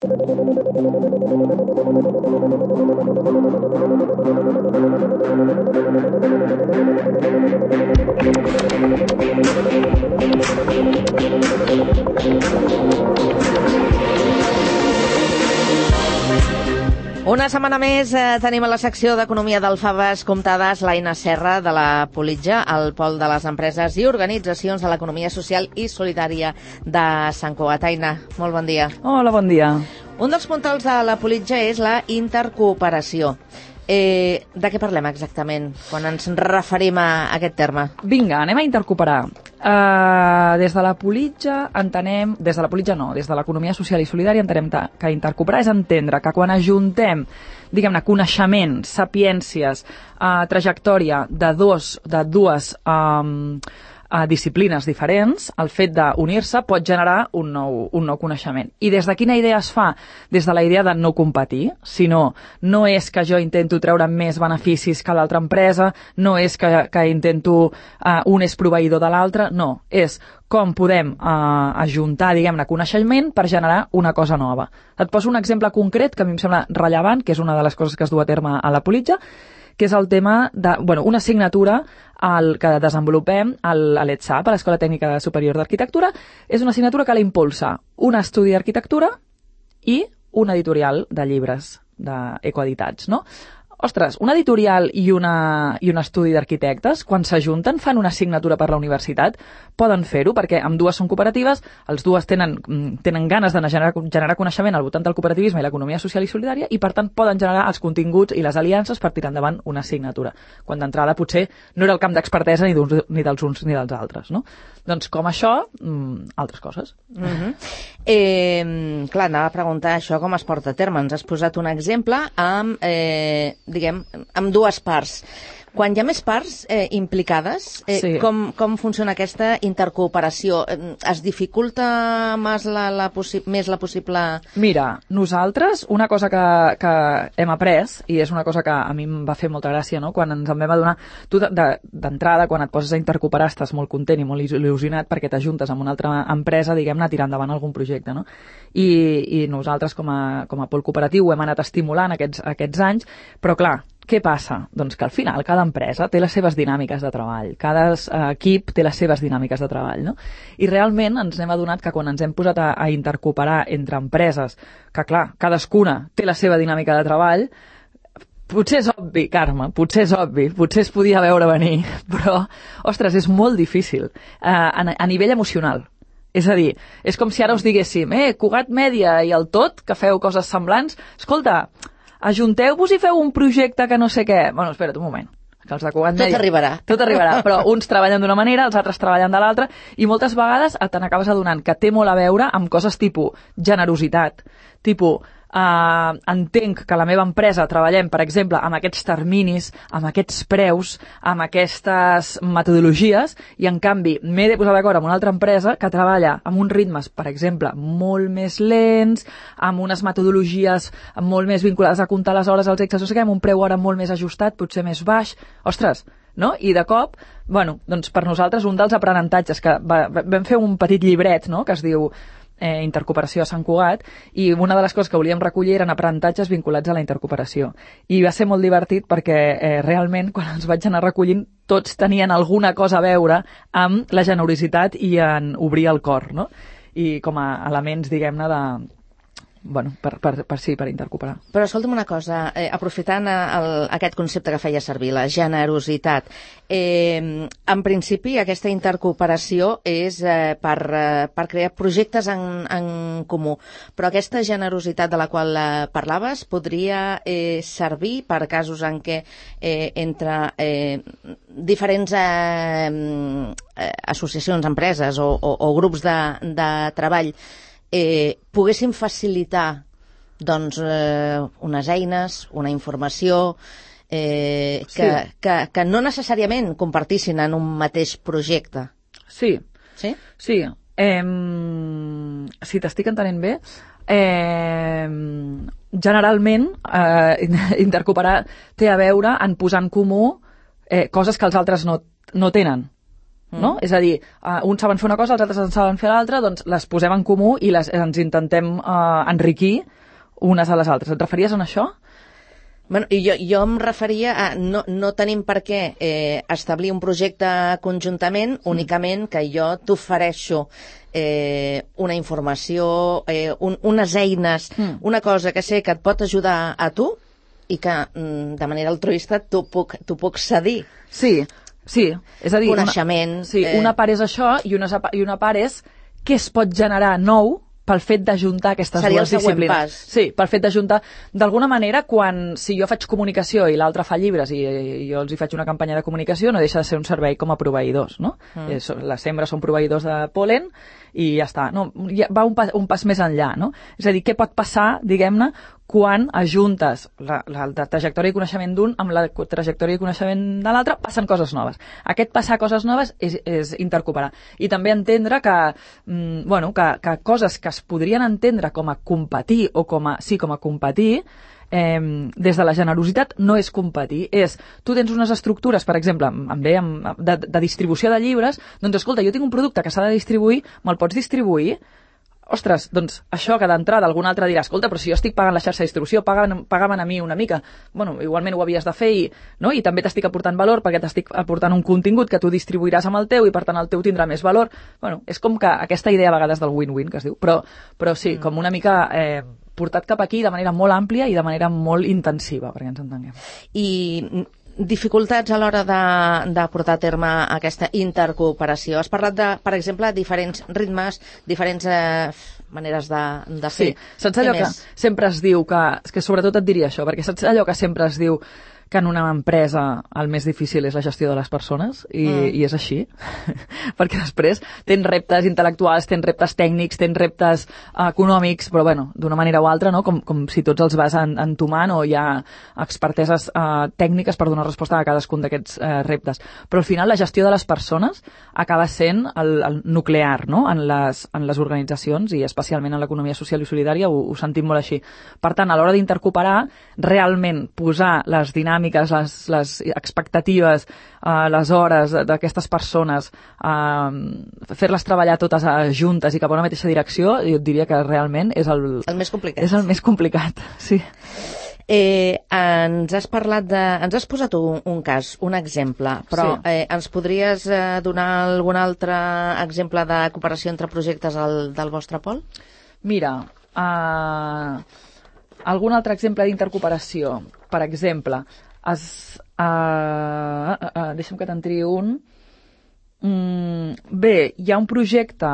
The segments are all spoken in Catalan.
Una setmana més tenim a la secció d'Economia d'Alfaves comptades l'Aina Serra de la Politja, al pol de les empreses i organitzacions de l'economia social i solidària de Sant Cugat. Aina, molt bon dia. Hola, bon dia. Un dels puntals de la Politja és la intercooperació. De què parlem exactament quan ens referim a aquest terme? Vinga, anem a intercooperar. Des de la Politja entenem... Des de la Politja no, des de l'economia social i solidària entenem que intercooperar és entendre que quan ajuntem, diguem-ne, coneixement, sapiències, trajectòria de dues disciplines diferents, el fet d'unir-se pot generar un nou coneixement. I des de quina idea es fa? Des de la idea de no competir, sinó no és que jo intento treure més beneficis que l'altra empresa, no és que intento un és proveïdor de l'altre, no, és com podem ajuntar, diguem-ne, coneixement per generar una cosa nova. Et poso un exemple concret que a mi em sembla rellevant, que és una de les coses que es du a terme a la Politja, que és el tema de, una assignatura que desenvolupem a l'ETSAP, a l'Escola Tècnica Superior d'Arquitectura. És una assignatura que la impulsa un estudi d'arquitectura i un editorial de llibres ecoeditats, no? Ostres, un editorial i un estudi d'arquitectes, quan s'ajunten, fan una assignatura per la universitat, poden fer-ho, perquè ambdues són cooperatives, els dues tenen ganes de generar coneixement al voltant del cooperativisme i l'economia social i solidària, i per tant poden generar els continguts i les aliances per tirar endavant una assignatura, quan d'entrada potser no era el camp d'expertesa ni dels uns ni dels altres, no? Doncs com això, altres coses. Clar, anava a preguntar això com es porta a terme. Ens has posat un exemple amb amb dues parts. Quan hi ha més parts implicades, sí. Com funciona aquesta intercooperació? Es dificulta més la possible... Mira, nosaltres, una cosa que hem après, i és una cosa que a mi em va fer molta gràcia, no? Quan ens en vam adonar, tu d'entrada, quan et poses a intercooperar, estàs molt content i molt il·lusionat perquè t'ajuntes amb una altra empresa, diguem-ne, a tirar endavant algun projecte, no? I nosaltres, com a pol cooperatiu, ho hem anat estimulant aquests anys, però clar, què passa? Doncs que al final cada empresa té les seves dinàmiques de treball, cada equip té les seves dinàmiques de treball, no? I realment ens hem adonat que quan ens hem posat a intercooperar entre empreses, que clar, cadascuna té la seva dinàmica de treball, potser és obvi, Carme, potser es podia veure venir, però, ostres, és molt difícil a nivell emocional. És a dir, és com si ara us diguéssim, Cugat Mèdia i el Tot, que feu coses semblants, escolta, ajunteu-vos i feu un projecte que no sé què. Bueno, espera't un moment. Que els de Cugat Mèdia... Tot arribarà, però uns treballen d'una manera, els altres treballen de l'altra, i moltes vegades te n'acabes adonant que té molt a veure amb coses tipus generositat, tipus entenc que la meva empresa treballem, per exemple, amb aquests terminis, amb aquests preus, amb aquestes metodologies, i en canvi m'he de posar d'acord amb una altra empresa que treballa amb uns ritmes, per exemple, molt més lents, amb unes metodologies molt més vinculades a comptar les hores, els extras, no sé què, amb un preu hora molt més ajustat, potser més baix. Ostres, no? I de cop, doncs per nosaltres un dels aprenentatges que vam fer un petit llibret, no?, que es diu Intercooperació a Sant Cugat, i una de les coses que volíem recollir eren aprenentatges vinculats a la intercooperació. I va ser molt divertit perquè realment quan els vaig anar recollint tots tenien alguna cosa a veure amb la generositat i en obrir el cor, no? I com a elements, diguem-ne, per intercooperar. Però escolta'm una cosa, aprofitant aquest concepte que feia servir, la generositat, en principi aquesta intercooperació és per crear projectes en comú, però aquesta generositat de la qual parlaves podria servir per casos en què entre diferents associacions, empreses o grups de treball poguéssim facilitar doncs, unes eines, una informació que no necessàriament compartissin en un mateix projecte. Sí. Sí? Sí. Si t'estic entenent bé, generalment intercooperar té a veure en posar en comú coses que els altres no tenen. No? És a dir, uns saben fer una cosa, els altres en saben fer l'altra, doncs les posem en comú i ens intentem enriquir unes a les altres. Et referies a això? Bueno, jo em referia a no tenim per què establir un projecte conjuntament, únicament que jo t'ofereixo una informació, unes eines, una cosa que sé que et pot ajudar a tu i que de manera altruista t'ho puc cedir. Sí, és a dir... Coneixement. Una part és això i una part és què es pot generar nou pel fet d'ajuntar aquestes dues disciplines. Seria el següent pas. Sí, pel fet d'ajuntar. D'alguna manera, si jo faig comunicació i l'altre fa llibres i jo els hi faig una campanya de comunicació, no deixa de ser un servei com a proveïdors, no? Les sembres són proveïdors de pol·len i ja està. No, va un pas més enllà, no? És a dir, què pot passar, diguem-ne, quan ajuntes la trajectòria de coneixement d'un amb la trajectòria de coneixement de l'altre, passen coses noves. Aquest passar coses noves és intercooperar. I també entendre que coses que es podrien entendre com a competir o com a competir, des de la generositat no és competir, tu tens unes estructures, per exemple, de distribució de llibres, doncs escolta, jo tinc un producte que s'ha de distribuir, me'l pots distribuir? Ostres, doncs això que d'entrada algun altre dirà, escolta, però si jo estic pagant la xarxa de distribució, pagaven a mi una mica. Bueno, igualment ho havies de fer i també t'estic aportant valor perquè t'estic aportant un contingut que tu distribuiràs amb el teu i per tant el teu tindrà més valor. Bueno, és com que aquesta idea a vegades del win-win que es diu, però sí, com una mica portat cap aquí de manera molt àmplia i de manera molt intensiva, perquè ens entenguem. I dificultats a l'hora de portar a terme aquesta intercooperació. Has parlat de, per exemple, diferents ritmes, diferents maneres de fer. Sí, saps allò que sempre es diu que sobretot et diria això, perquè saps allò que sempre es diu que en una empresa el més difícil és la gestió de les persones i és així, perquè després tens reptes intel·lectuals, tens reptes tècnics, tens reptes econòmics, però bueno, d'una manera o altra, no? Com si tots els vas entomant o hi ha experteses tècniques per donar resposta a cadascun d'aquests reptes. Però al final la gestió de les persones acaba sent el nuclear, no? en les organitzacions i especialment en l'economia social i solidària ho sentim molt així. Per tant, a l'hora d'intercooperar, realment posar les dinàmiques, les expectatives, les hores d'aquestes persones, fer-les treballar totes juntes i cap a una mateixa direcció, jo et diria que realment és el més complicat. És el més complicat, sí. Ens has posat un cas, un exemple, però ens podries donar algun altre exemple de cooperació entre projectes del vostre pol? Mira, algun altre exemple d'intercooperació. Per exemple, deixa'm que te'n triï un. Bé, hi ha un projecte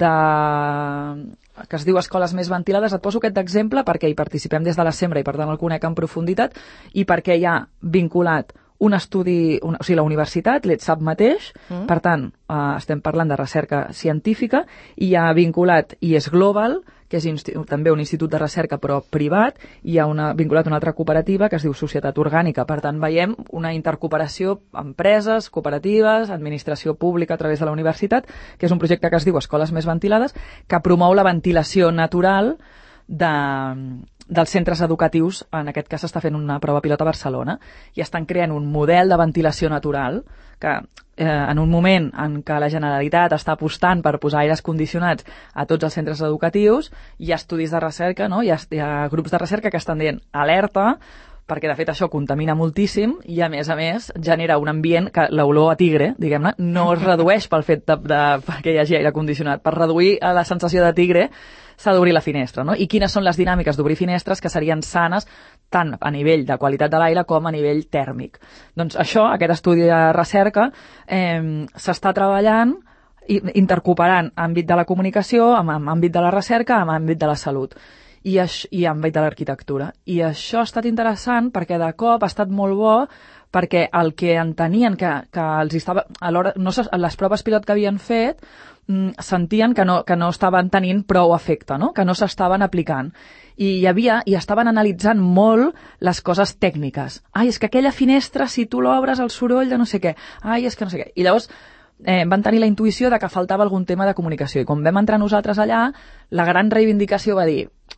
que es diu Escoles Més Ventilades. Et poso aquest d'exemple perquè hi participem des de la Sembra i per tant el conec en profunditat i perquè hi ha vinculat un estudi, o sigui, la universitat, l'ETSAP mateix, per tant, estem parlant de recerca científica, i hi ha vinculat IES Global, que és també un institut de recerca però privat, i hi ha vinculat una altra cooperativa que es diu Societat Orgànica. Per tant, veiem una intercooperació empreses, cooperatives, administració pública a través de la universitat, que és un projecte que es diu Escoles Més Ventilades, que promou la ventilació natural dels centres educatius. En aquest cas s'està fent una prova pilot a Barcelona i estan creant un model de ventilació natural que en un moment en què la Generalitat està apostant per posar aires condicionats a tots els centres educatius, hi ha estudis de recerca, no? Hi ha grups de recerca que estan dient alerta, perquè de fet això contamina moltíssim i a més genera un ambient que l'olor a tigre, diguem-ne, no es redueix pel fet que hi hagi aire condicionat. Per reduir la sensació de tigre s'ha d'obrir la finestra, no? I quines són les dinàmiques d'obrir finestres que serien sanes tant a nivell de qualitat de l'aire com a nivell tèrmic. Doncs això, aquest estudi de recerca, s'està treballant intercooperant àmbit de la comunicació, amb àmbit de la recerca, amb àmbit de la salut i àmbit de l'arquitectura. I això ha estat interessant perquè de cop ha estat molt bo perquè el que entenien que els estava... Alhora, les proves pilot que havien fet sentien que no estaven tenint prou efecte, no? Que no s'estaven aplicant. I estaven analitzant molt les coses tècniques. Ai, és que aquella finestra, si tu l'obres, el soroll de no sé què. Ai, és que no sé què. I llavors van tenir la intuïció de que faltava algun tema de comunicació. I quan vam entrar nosaltres allà, la gran reivindicació va dir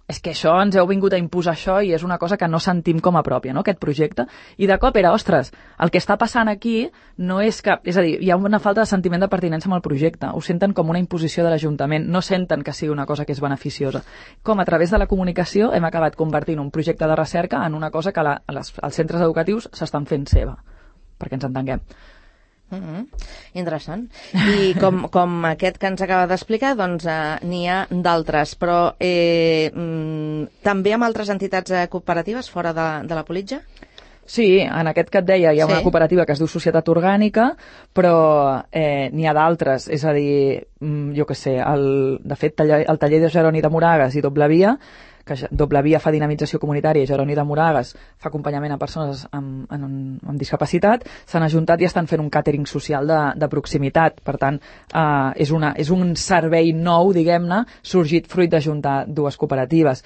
és que això ens heu vingut a imposar això i és una cosa que no sentim com a pròpia, no?, aquest projecte. I de cop era, ostres, el que està passant aquí no és que... És a dir, hi ha una falta de sentiment de pertinença amb el projecte. Ho senten com una imposició de l'Ajuntament, no senten que sigui una cosa que és beneficiosa. Com a través de la comunicació hem acabat convertint un projecte de recerca en una cosa que els centres educatius s'estan fent seva, perquè ens entenguem. Interessant. I com aquest que ens acaba d'explicar, doncs n'hi ha d'altres, però també amb altres entitats cooperatives fora de la Politja? Sí, en aquest que et deia hi ha una cooperativa que es diu Societat Orgànica, però n'hi ha d'altres, és a dir, jo què sé, de fet el taller de Jeroni de Moragas i Doble Via, que Doble Via fa dinamització comunitària i Jeroni de Moragas fa acompanyament a persones amb discapacitat, s'han ajuntat i estan fent un càtering social de proximitat. Per tant, és un servei nou, diguem-ne, sorgit fruit d'ajuntar dues cooperatives.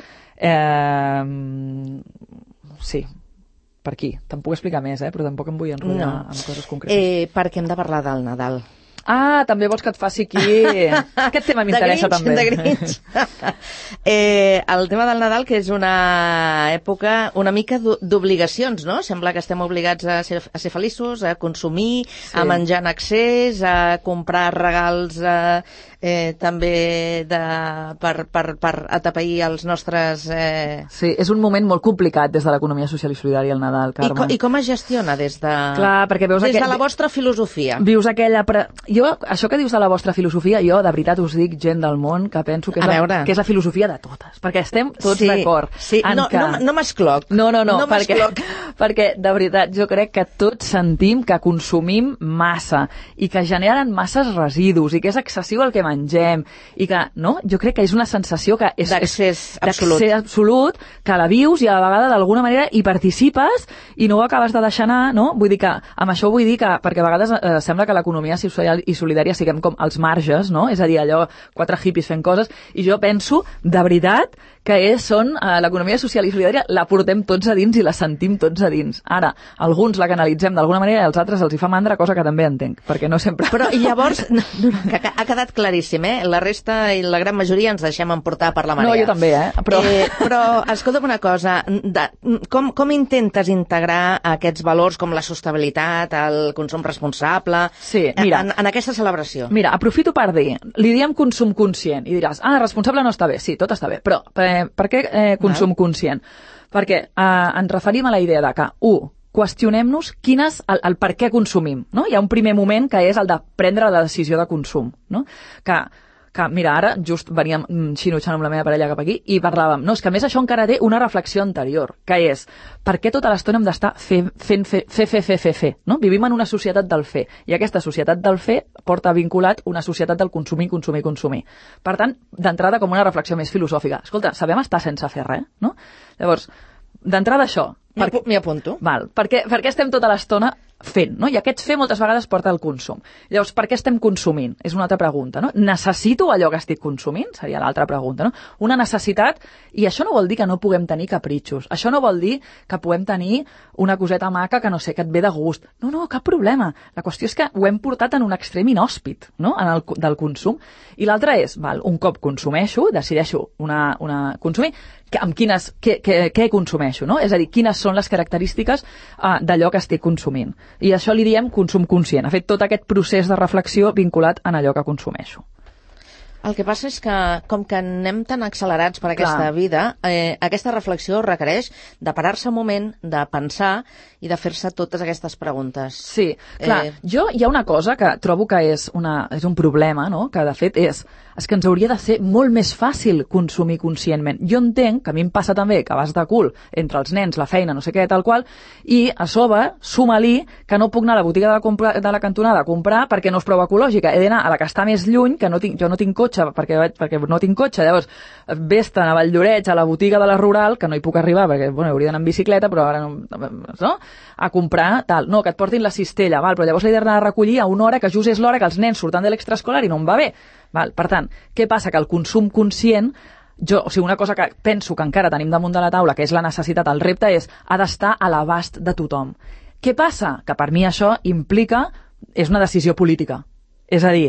Sí, per aquí. Te'n puc explicar més, però tampoc em vull enrotllar amb coses concretes. Perquè hem de parlar del Nadal. Ah, també vols que et faci aquí... Aquest tema m'interessa també. De Grinch. El tema del Nadal, que és una època una mica d'obligacions, no? Sembla que estem obligats a ser feliços, a consumir, a menjar en excés, a comprar regals també per atapeir els nostres... Sí, és un moment molt complicat des de l'economia social i solidària el Nadal, Carme. I com es gestiona des de... Clar, perquè veus des de la vostra filosofia. Vius aquella... Jo, això que dius de la vostra filosofia, jo de veritat us dic, gent del món, que penso que és la filosofia de totes, perquè estem tots d'acord. Sí, no m'escloc. No, perquè de veritat jo crec que tots sentim que consumim massa i que generen masses residus i que és excessiu el que mengem i que, no? Jo crec que és una sensació que és d'accés absolut, que la vius i a la vegada d'alguna manera hi participes i no ho acabes de deixar anar, no? Vull dir que, amb això vull dir que, perquè a vegades sembla que l'economia social i solidària siguem com els marges, no? És a dir, allò, 4 hippies fent coses, i jo penso, de veritat, que l'economia social i solidària la portem tots a dins i la sentim tots a dins. Ara, alguns la canalitzem d'alguna manera i als altres els hi fa mandra, cosa que també entenc, perquè no sempre... Però llavors, que ha quedat claríssim, la resta i la gran majoria ens deixem emportar per la marea. No, jo també, Però escolta'm una cosa, com intentes integrar aquests valors com la sostenibilitat, el consum responsable, en aquesta celebració? Mira, aprofito per dir, li diem consum conscient, i diràs, responsable no està bé, sí, tot està bé, però per què consum conscient? Perquè ens referim a la idea de que, qüestionem-nos el per què consumim, no? Hi ha un primer moment que és el de prendre la decisió de consum, no? Que mira, ara just veníem xinutxant amb la meva parella cap aquí i parlàvem, no, és que a més això encara té una reflexió anterior, que és per què tota l'estona hem d'estar fer, no? Vivim en una societat del fer, i aquesta societat del fer porta vinculat una societat del consumir. Per tant, d'entrada com una reflexió més filosòfica. Escolta, sabem estar sense fer res, no? Llavors, d'entrada això... M'hi apunto. Val, per què estem tota l'estona fent, no? I aquest fer moltes vegades porta al consum. Llavors, per què estem consumint? És una altra pregunta, no? Necessito allò que estic consumint? Seria l'altra pregunta, no? Una necessitat, i això no vol dir que no puguem tenir capritxos. Això no vol dir que puguem tenir una coseta maca que no sé, que et ve de gust. No, cap problema. La qüestió és que ho hem portat en un extrem inhòspit, no? Del consum. I l'altre és, un cop consumeixo, decideixo consumir, què consumeixo, no? És a dir, quines són les característiques d'allò que estic consumint. I això li diem consum conscient. Ha fet tot aquest procés de reflexió vinculat en allò que consumeixo. El que passa és que, com que anem tan accelerats per aquesta vida, aquesta reflexió requereix de parar-se un moment, de pensar i de fer-se totes aquestes preguntes. Sí, clar. Hi ha una cosa que trobo que és un problema, no? Que de fet és que ens hauria de ser molt més fàcil consumir conscientment. Jo entenc que a mi em passa també que vas de cul entre els nens, la feina, no sé què, tal qual, i a sobre suma-li que no puc anar a la botiga de la cantonada a comprar perquè no és prou ecològica. He d'anar a la que està més lluny, que jo no tinc cotxe perquè no tinc cotxe. Llavors, vés-te'n a Valldoreix, a la botiga de la Rural, que no hi puc arribar perquè hauria d'anar en bicicleta, però ara no, a comprar tal. No, que et portin la cistella, però llavors l'he d'anar a recollir a una hora que just és l'hora que els nens surten de l'extraescolar i no em va bé. Per tant, què passa? Que el consum conscient, una cosa que penso que encara tenim damunt de la taula, que és la necessitat, el repte ha d'estar a l'abast de tothom. Què passa? Que per mi això implica, és una decisió política. És a dir,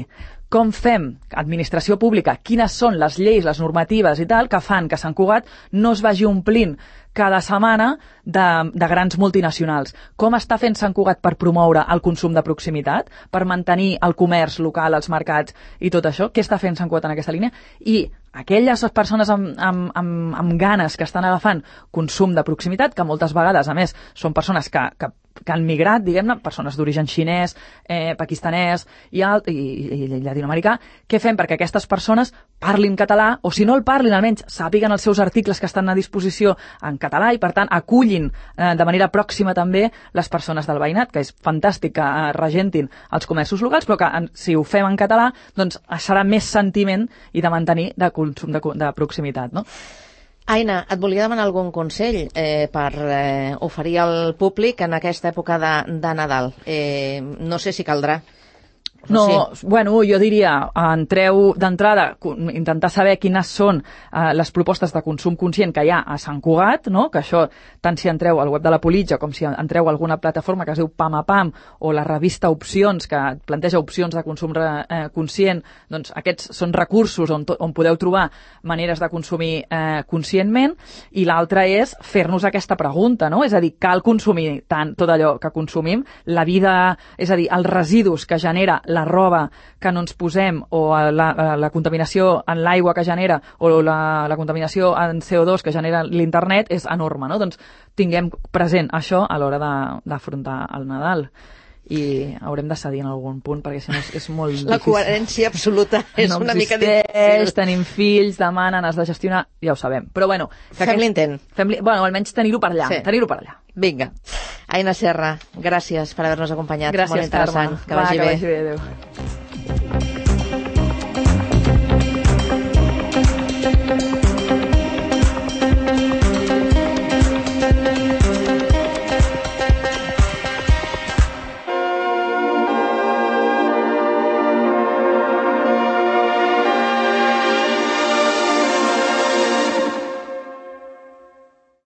Com fem, administració pública, quines són les lleis, les normatives i tal, que fan que Sant Cugat no es vagi omplint cada setmana de grans multinacionals. Com està fent Sant Cugat per promoure el consum de proximitat, per mantenir el comerç local, els mercats i tot això? Què està fent Sant Cugat en aquesta línia? I aquelles persones amb ganes que estan agafant consum de proximitat, que moltes vegades, a més, són persones que han migrat, diguem-ne, persones d'origen xinès, pakistanès i llatinoamericà, què fem perquè aquestes persones parlin català, o si no el parlin, almenys sàpiguen els seus articles que estan a disposició en català i, per tant, acullin de manera pròxima també les persones del veïnat, que és fantàstic que regentin els comerços locals, però que si ho fem en català, doncs serà més sentiment i de mantenir de consum de proximitat, no? Aina, et volia demanar algun consell per oferir al públic en aquesta època de Nadal. No sé si caldrà. No, bueno, jo diria, entreu d'entrada, intentar saber quines són les propostes de consum conscient que hi ha a Sant Cugat, no? Que això, tant si entreu al web de la Politja com si entreu a alguna plataforma que es diu Pam a Pam o la revista Opcions, que planteja opcions de consum conscient, doncs aquests són recursos on podeu trobar maneres de consumir conscientment, i l'altre és fer-nos aquesta pregunta, no? És a dir, cal consumir tant tot allò que consumim, la vida, és a dir, els residus que genera la roba que no ens posem, o la contaminació en l'aigua que genera, o la contaminació en CO2 que genera l'internet és enorme, no? Doncs tinguem present això a l'hora d'afrontar el Nadal. I haurem de cedir en algun punt, perquè si no és molt difícil. La coherència absoluta és no una mica difícil. Tenim fills, demanen, has de gestionar, ja ho sabem. Però bueno... Fem l'intent. Bueno, almenys tenir-ho per allà. Sí. Tenir-ho per allà. Vinga. Aina Serra, gràcies per haver-nos acompanyat. Gràcies, molt interessant. Carme. Que vagi bé. Adéu.